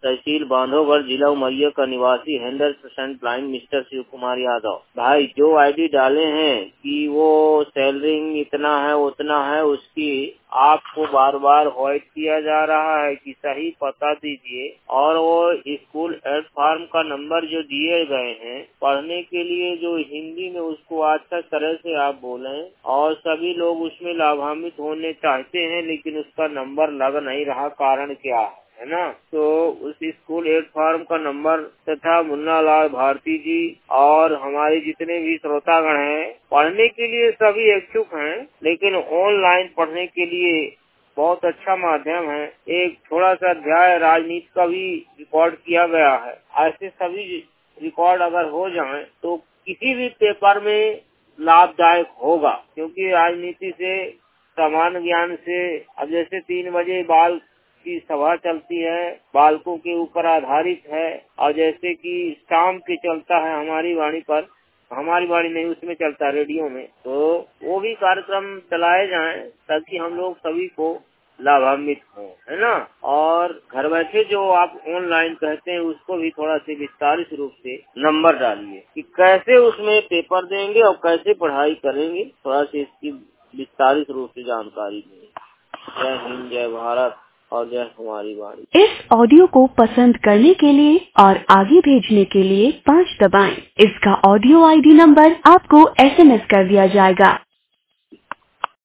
तहसील बांधवगढ़, जिला उमरिया का निवासी hundred percent blind mister Shiv Kumar Yadav. भाई जो आईडी डाले हैं कि वो सैलरी इतना है उतना है, उसकी आपको बार बार व्हाइट किया जा रहा है कि सही पता दीजिए। और वो स्कूल एड फॉर्म का नंबर जो दिए गए हैं पढ़ने के लिए, जो हिंदी में, उसको अच्छा तरह से आप बोलें। और सभी लोग उसमें लाभान्वित होने चाहते हैं लेकिन उसका नंबर लग नहीं रहा, कारण क्या है ना। तो उस स्कूल एड फॉर्म का नंबर तथा मुन्ना लाल भारती जी और हमारे जितने भी श्रोतागण हैं, पढ़ने के लिए सभी इच्छुक हैं लेकिन ऑनलाइन पढ़ने के लिए बहुत अच्छा माध्यम है। एक थोड़ा सा अध्याय राजनीति का भी रिकॉर्ड किया गया है। ऐसे सभी रिकॉर्ड अगर हो जाएं तो किसी भी पेपर में लाभदायक होगा, क्योंकि राजनीति से, सामान्य ज्ञान से, अब जैसे 3 बजे बाल की सभा चलती है, बालकों के ऊपर आधारित है, और जैसे कि शाम के चलता है हमारी वाणी पर, हमारी वाणी नहीं उसमें चलता है रेडियो में, तो वो भी कार्यक्रम चलाए जाएं ताकि हम लोग सभी को लाभान्वित हो, है ना। और घर बैठे जो आप ऑनलाइन कहते हैं उसको भी थोड़ा सी विस्तारित रूप से नंबर डालिए कि कैसे उसमें पेपर देंगे और कैसे पढ़ाई करेंगे, थोड़ा सी इसकी विस्तारित रूप से जानकारी दें। जय हिंद, जय भारत और जय हमारी वाणी। इस ऑडियो को पसंद करने के लिए और आगे भेजने के लिए 5 दबाएं। इसका ऑडियो आईडी नंबर आपको SMS कर दिया जाएगा।